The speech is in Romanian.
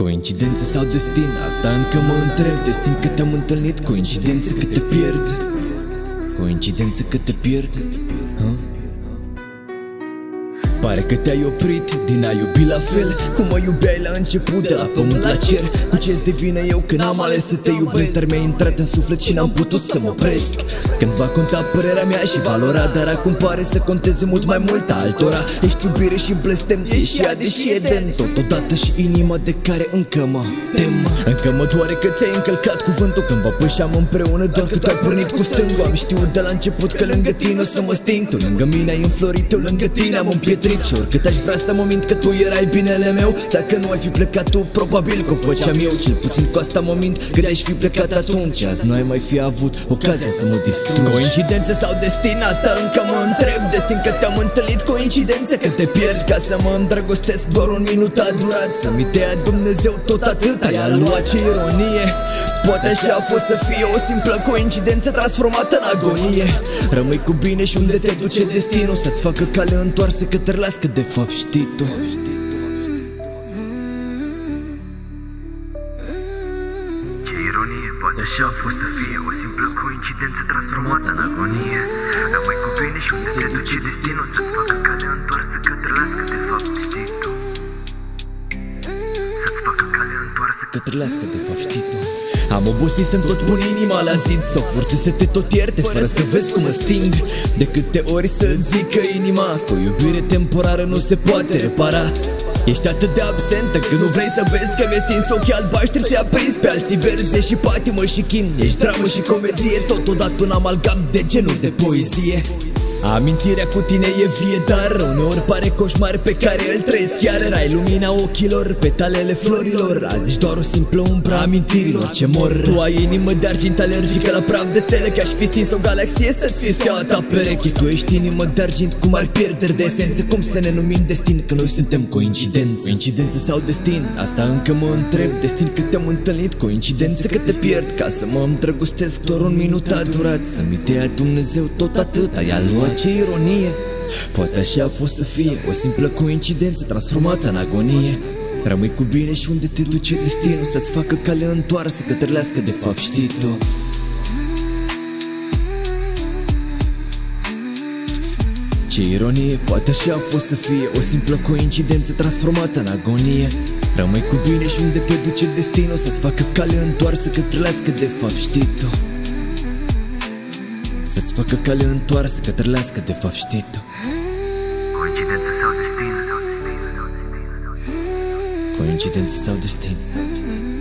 Coincidență sau destin? Asta încă mă întreb. Destin că te-am întâlnit, coincidență că te pierd. Coincidență că te pierd. Pare că te-ai oprit din a iubi la fel cum mă iubeai la început, de la pământ la cer. Cu ce-ți devine eu când am ales să te iubesc, dar mi-ai intrat în suflet și n-am putut să mă opresc. Când va conta părerea mea și valora, dar acum pare să conteze mult mai mult a altora. Ești iubire și blestem, ești ea deși e den. Totodată și inima de care încă mă tem. Încă mă doare că ți-ai încălcat cuvântul când vă pășeam împreună, doar că tu ai pornit cu stângul. Am știut de la început că lângă tine o să mă sting. Tu lângă mine ai înflorit, eu lângă tine am împietrit. Și oricât aș vrea să mă mint că tu erai binele meu, dacă nu ai fi plecat tu, probabil că o făceam eu. Cel puțin cu asta mă mint, că ai fi plecat atunci. Azi nu ai mai fi avut ocazia să mă distrugi. Coincidență sau destin? Asta încă mă întreb. Destin că te-am întâlnit, coincidență că te pierd. Ca să mă îndrăgostesc doar un minut a durat. Să-mi dea Dumnezeu tot atâta, i-a luat, ce ironie. Poate așa a fost să fie o simplă coincidență transformată în agonie. Rămâi cu bine și unde te duce destinul, să-ți facă cale întoarsă către că de fapt știi tu. Ce ironie, poate așa a fost să fie o simplă coincidență transformată în agonie. Rămâi cu bine și unde te duce destinul, să-ți facă calea întoarsă către las că de fapt știi tu. Să-ți facă calea întoarsă către las că de fapt știi tu. Am obosit să-mi tot pun inima la zid, să o forțe să te tot ierte fără să vezi cum mă sting. De câte ori să zic că inima cu o iubire temporară nu se poate repara. Ești atât de absentă că nu vrei să vezi că mi-ai stins ochii albaștri, să-i aprins pe alții verzi. Ești și patimă și chin, ești dramă și comedie, totodată un amalgam de genuri de poezie. Amintirea cu tine e vie, dar uneori pare coșmar pe care îl trăiesc. Chiar erai lumina ochilor, petalele florilor. Azi ești doar o simplă umbră a amintirilor ce mor. Tu ai inimă de argint alergică la praf de stele, că aș fi stins o galaxie să-ți fie steaua ta pereche. Tu ești inimă de argint cu mari pierderi de esență. Cum să ne numim destin că noi suntem coincidență? Coincidență sau destin? Asta încă mă întreb. Destin că te-am întâlnit, coincidență că te pierd. Ca să mă îndrăgostesc doar un minut a durat. Să-mi dea Dumnezeu tot atâta, i-a luat, ce ironie. Poate așa a fost să fie o simplă coincidență transformată în agonie. Rămâi cu bine și unde te duce destinul, să-ți facă cale întoarsă către las că de fapt știi tu. Ce ironie, poate așa a fost să fie o simplă coincidență transformată în agonie. Rămâi cu bine și unde te duce destinul, să-ți facă cale întoarsă către las că de fapt știi tu. Să-ți facă cale întoarsă către las că de fapt știi tu. coincidență sau destin? Coincidență sau destin?